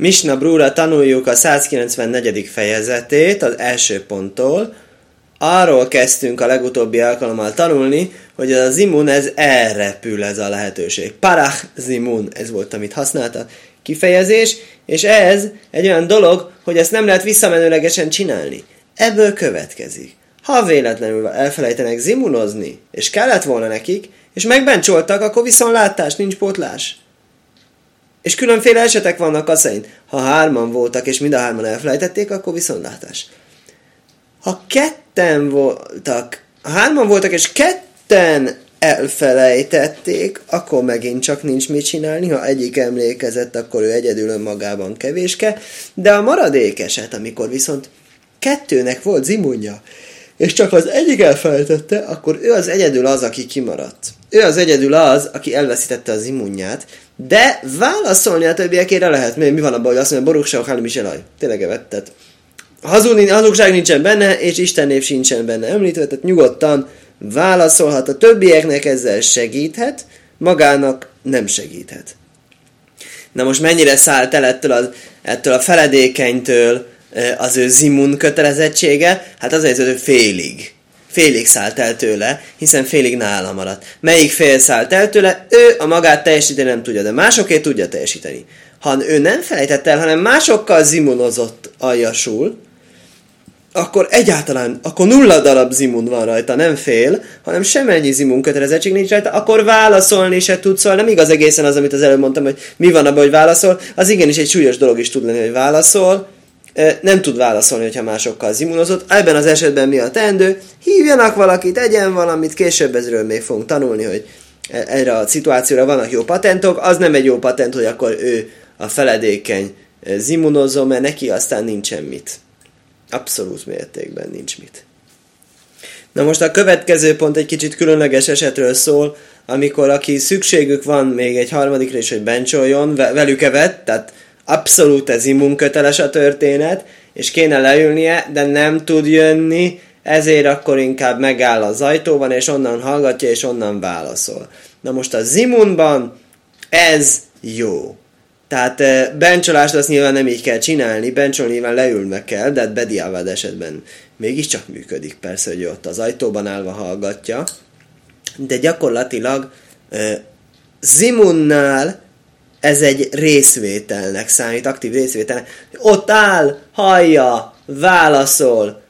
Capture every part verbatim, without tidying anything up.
Misna Brura tanuljuk a százkilencvennegyedik fejezetét az első ponttól. Arról kezdtünk a legutóbbi alkalommal tanulni, hogy az zimun, ez elrepül ez a lehetőség. Parach zimun, ez volt, amit használta kifejezés, és ez egy olyan dolog, hogy ezt nem lehet visszamenőlegesen csinálni. Ebből következik. Ha véletlenül elfelejtenek zimunozni, és kellett volna nekik, és megbencsoltak, akkor viszontlátás, nincs pótlás. És különféle esetek vannak az szerint. Ha hárman voltak, és mind a hárman elfelejtették, akkor viszontlátás. Ha ketten voltak, ha hárman voltak, és ketten elfelejtették, akkor megint csak nincs mit csinálni. Ha egyik emlékezett, akkor ő egyedül önmagában kevéske. De a maradék eset, amikor viszont kettőnek volt zimunja, és csak az egyik elfelejtette, akkor ő az egyedül az, aki kimaradt. Ő az egyedül az, aki elveszítette az immunját, de válaszolni a többiekére lehet. Mi van abban, hogy azt mondja, Baruch Sheochal Mishelaj. Tényleg evettet. Hazugság nincsen benne, és Isten név sincsen benne említve, tehát nyugodtan válaszolhat a többieknek, ezzel segíthet, magának nem segíthet. Na most mennyire szállt el ettől, az, ettől a feledékenytől az ő zimun kötelezettsége? Hát azért, hogy ő félig. Félig szállt el tőle, hiszen félig nála maradt. Melyik fél szállt el tőle? Ő a magát teljesíteni nem tudja, de másoké tudja teljesíteni. Ha ő nem felejtett el, hanem másokkal zimunozott aljasul, akkor egyáltalán, akkor nulla darab zimun van rajta, nem fél, hanem semmennyi zimun kötelezettség nincs rajta, akkor válaszolni se tud, szóval nem igaz egészen az, amit az előbb mondtam, hogy mi van abban, hogy válaszol, az igenis egy súlyos dolog is tud lenni, hogy válaszol, nem tud válaszolni, hogyha másokkal zimunozott. Ebben az esetben mi a teendő? Hívjanak valakit, tegyen valamit, később ezről még fogunk tanulni, hogy erre a szituációra vannak jó patentok. Az nem egy jó patent, hogy akkor ő a feledékeny zimunozó, mert neki aztán nincsen mit. Abszolút mértékben nincs mit. Na most a következő pont egy kicsit különleges esetről szól, amikor aki szükségük van még egy harmadikra is, hogy bencsoljon, velük evett, tehát abszolút ez immunköteles a történet, és kéne leülnie, de nem tud jönni, ezért akkor inkább megáll az ajtóban, és onnan hallgatja, és onnan válaszol. Na most a zimunban ez jó. Tehát bencsolást azt nyilván nem így kell csinálni, bencsolni nyilván leülnek kell, de hát bediávád esetben mégiscsak működik. Persze, hogy ott az ajtóban állva hallgatja, de gyakorlatilag zimunnál ez egy részvételnek számít, aktív részvételnek. Ott áll, hallja, válaszol,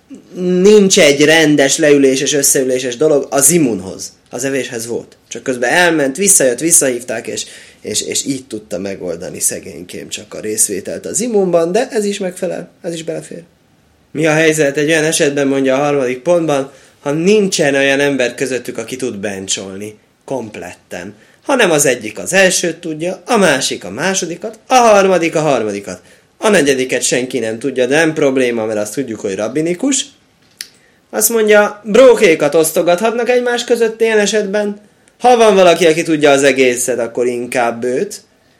nincs egy rendes leüléses, összeüléses dolog az immunhoz, az evéshez volt. Csak közben elment, visszajött, visszahívták, és, és, és így tudta megoldani szegénykém csak a részvételt az immunban, de ez is megfelel, ez is belefér. Mi a helyzet egy olyan esetben, mondja a harmadik pontban, ha nincsen olyan ember közöttük, aki tud bencsolni kompletten, hanem az egyik az elsőt tudja, a másik a másodikat, a harmadik a harmadikat. A negyediket senki nem tudja, de nem probléma, mert azt tudjuk, hogy rabbinikus. Azt mondja, brókékat osztogathatnak egymás között ilyen esetben. Ha van valaki, aki tudja az egészet, akkor inkább őt.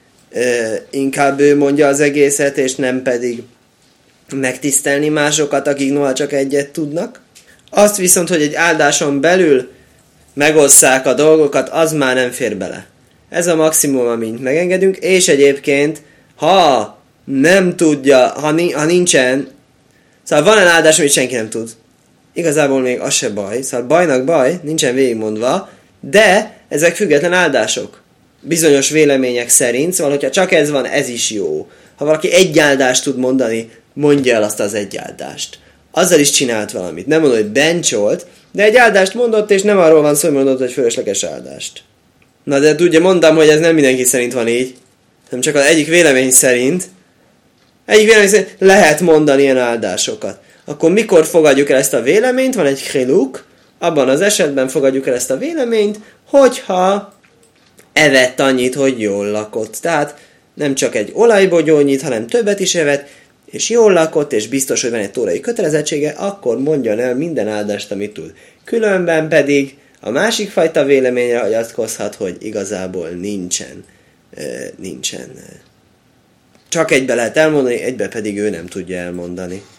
E, inkább ő mondja az egészet, és nem pedig megtisztelni másokat, akik noha csak egyet tudnak. Azt viszont, hogy egy áldáson belül megosszák a dolgokat, az már nem fér bele. Ez a maximum, amit megengedünk, és egyébként, ha nem tudja, ha, ni- ha nincsen, szóval van egy áldás, amit senki nem tud. Igazából még az se baj, szóval bajnak baj, nincsen végigmondva, de ezek független áldások. Bizonyos vélemények szerint, szóval hogyha csak ez van, ez is jó. Ha valaki egy áldást tud mondani, mondja el azt az egy áldást. Azzal is csinált valamit. Nem mondod, hogy bencsolt, de egy áldást mondott, és nem arról van szó, hogy mondott, hogy fölösleges áldást. Na de ugye mondtam, hogy ez nem mindenki szerint van így, hanem csak az egyik vélemény szerint, egyik vélemény szerint lehet mondani ilyen áldásokat. Akkor mikor fogadjuk el ezt a véleményt? Van egy chiluk, abban az esetben fogadjuk el ezt a véleményt, hogyha evett annyit, hogy jól lakott. Tehát nem csak egy olajbogyónyit, hanem többet is evett, és jól lakott, és biztos, hogy van egy tórai kötelezettsége, akkor mondjon el minden áldást, amit tud. Különben pedig a másik fajta véleményre hagyatkozhat, hogy igazából nincsen, nincsen. Csak egybe lehet elmondani, egybe pedig ő nem tudja elmondani.